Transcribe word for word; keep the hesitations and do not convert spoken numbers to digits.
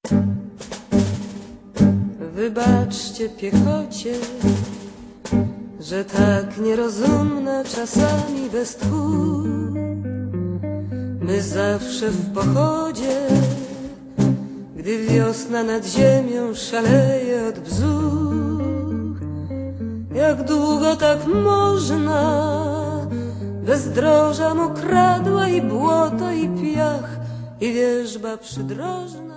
Wybaczcie piechocie, że tak nierozumna czasami bez tchu. My zawsze w pochodzie, gdy wiosna nad ziemią szaleje od bzu. Jak długo tak można? Bezdroża mu kradła i błoto, i piach, i wierzba przydrożna.